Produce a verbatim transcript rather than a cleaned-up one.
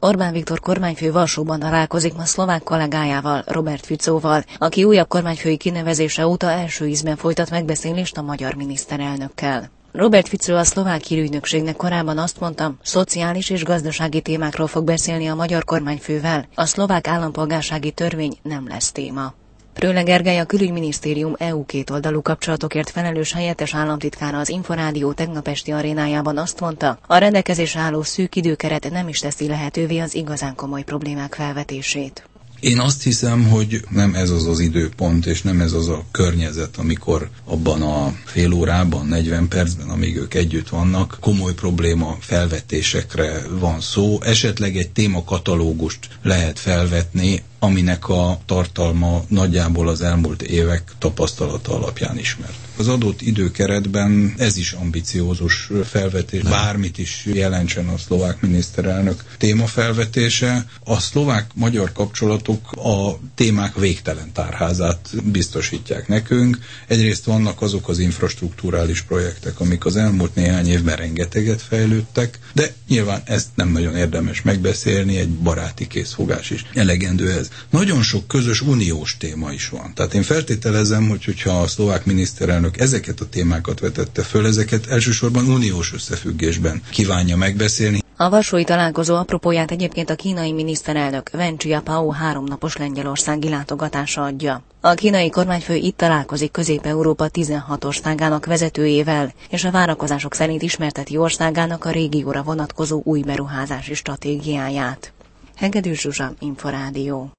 Orbán Viktor kormányfő Varsóban találkozik ma szlovák kollégájával, Robert Ficóval, aki újabb kormányfői kinevezése óta első ízben folytat megbeszélést a magyar miniszterelnökkel. Robert Fico a szlovák hírügynökségnek korábban azt mondta, szociális és gazdasági témákról fog beszélni a magyar kormányfővel, a szlovák állampolgársági törvény nem lesz téma. Prölle Gergely, a külügyminisztérium é u kétoldalú kapcsolatokért felelős helyettes államtitkára az Inforádió tegnap esti arénájában azt mondta, a rendelkezésre álló szűk időkeret nem is teszi lehetővé az igazán komoly problémák felvetését. Én azt hiszem, hogy nem ez az az időpont, és nem ez az a környezet, amikor abban a fél órában, negyven percben, amíg ők együtt vannak, komoly probléma felvetésekre van szó. Esetleg egy témakatalógust lehet felvetni, aminek a tartalma nagyjából az elmúlt évek tapasztalata alapján ismert. Az adott időkeretben ez is ambiciózus felvetés, bármit is jelentsen a szlovák miniszterelnök témafelvetése. A szlovák-magyar kapcsolatok a témák végtelen tárházát biztosítják nekünk. Egyrészt vannak azok az infrastrukturális projektek, amik az elmúlt néhány évben rengeteget fejlődtek, de nyilván ezt nem nagyon érdemes megbeszélni, egy baráti készfogás is elegendő ez. Nagyon sok közös uniós téma is van. Tehát én feltételezem, hogy hogyha a szlovák miniszterelnök ezeket a témákat vetette föl, ezeket elsősorban uniós összefüggésben kívánja megbeszélni. A varsói találkozó apropóját egyébként a kínai miniszterelnök Wen Jiabao háromnapos lengyelországi látogatása adja. A kínai kormányfő itt találkozik Közép-Európa tizenhat országának vezetőjével, és a várakozások szerint ismerteti országának a régióra vonatkozó új beruházási stratégiáját. Hegedűs Zsuzsa, Inforádió.